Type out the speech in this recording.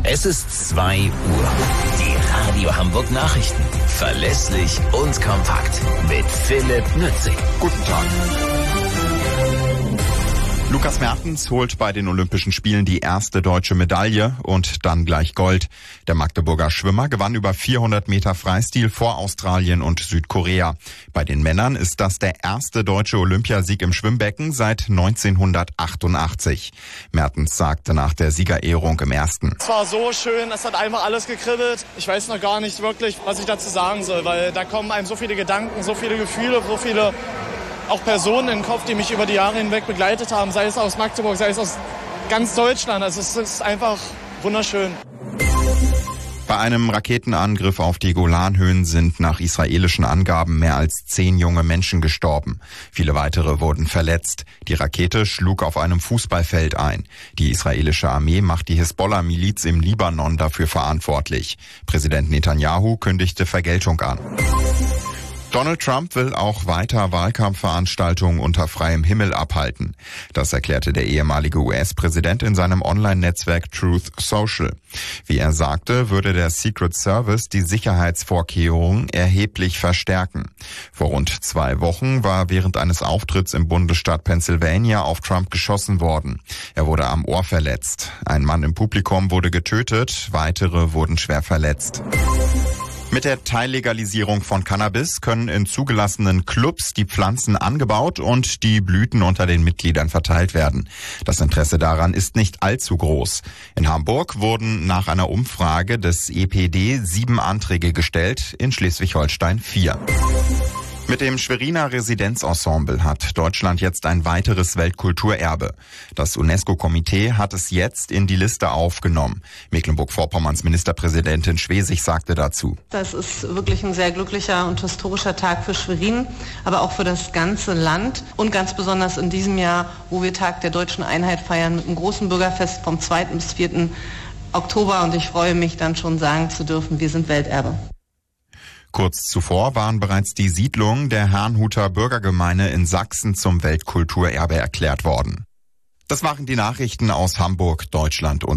Es ist 2 Uhr. Die Radio Hamburg Nachrichten. Verlässlich und kompakt. Mit Philipp Nützig. Guten Tag. Lukas Mertens holt bei den Olympischen Spielen die erste deutsche Medaille und dann gleich Gold. Der Magdeburger Schwimmer gewann über 400 Meter Freistil vor Australien und Südkorea. Bei den Männern ist das der erste deutsche Olympiasieg im Schwimmbecken seit 1988. Mertens sagte nach der Siegerehrung im Ersten: Es war so schön, es hat einfach alles gekribbelt. Ich weiß noch gar nicht wirklich, was ich dazu sagen soll, weil da kommen einem so viele Gedanken, so viele Gefühle, so viele auch Personen in den Kopf, die mich über die Jahre hinweg begleitet haben, sei es aus Magdeburg, sei es aus ganz Deutschland. Also es ist einfach wunderschön. Bei einem Raketenangriff auf die Golanhöhen sind nach israelischen Angaben mehr als 10 junge Menschen gestorben. Viele weitere wurden verletzt. Die Rakete schlug auf einem Fußballfeld ein. Die israelische Armee macht die Hisbollah-Miliz im Libanon dafür verantwortlich. Präsident Netanyahu kündigte Vergeltung an. Donald Trump will auch weiter Wahlkampfveranstaltungen unter freiem Himmel abhalten. Das erklärte der ehemalige US-Präsident in seinem Online-Netzwerk Truth Social. Wie er sagte, würde der Secret Service die Sicherheitsvorkehrungen erheblich verstärken. Vor rund 2 Wochen war während eines Auftritts im Bundesstaat Pennsylvania auf Trump geschossen worden. Er wurde am Ohr verletzt. Ein Mann im Publikum wurde getötet, weitere wurden schwer verletzt. Mit der Teillegalisierung von Cannabis können in zugelassenen Clubs die Pflanzen angebaut und die Blüten unter den Mitgliedern verteilt werden. Das Interesse daran ist nicht allzu groß. In Hamburg wurden nach einer Umfrage des EPD 7 Anträge gestellt, in Schleswig-Holstein 4. Mit dem Schweriner Residenzensemble hat Deutschland jetzt ein weiteres Weltkulturerbe. Das UNESCO-Komitee hat es jetzt in die Liste aufgenommen. Mecklenburg-Vorpommerns Ministerpräsidentin Schwesig sagte dazu: Das ist wirklich ein sehr glücklicher und historischer Tag für Schwerin, aber auch für das ganze Land und ganz besonders in diesem Jahr, wo wir Tag der deutschen Einheit feiern mit einem großen Bürgerfest vom 2. bis 4. Oktober. Und ich freue mich dann schon sagen zu dürfen, wir sind Welterbe. Kurz zuvor waren bereits die Siedlungen der Herrnhuter Bürgergemeinde in Sachsen zum Weltkulturerbe erklärt worden. Das waren die Nachrichten aus Hamburg, Deutschland und